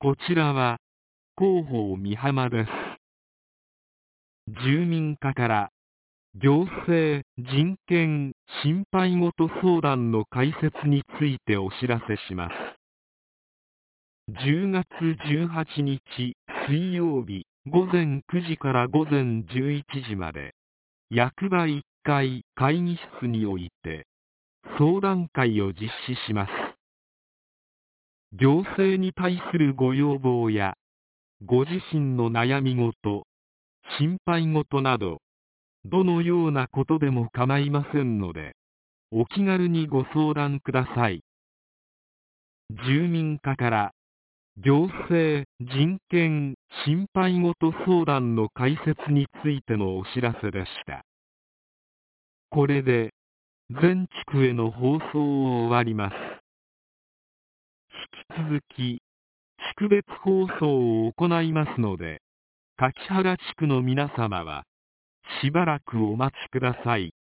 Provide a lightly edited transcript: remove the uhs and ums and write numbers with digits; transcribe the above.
こちらは広報美浜です。住民課から行政人権心配事相談の開設についてお知らせします。10月18日水曜日午前9時から午前11時まで、役場1階会議室において相談会を実施します。行政に対するご要望やご自身の悩み事、心配事など、どのようなことでも構いませんので、お気軽にご相談ください。住民課から行政人権心配事相談の開設についてのお知らせでした。これで全地区への放送を終わります。引き続き地区別放送を行いますので、柿原地区の皆様はしばらくお待ちください。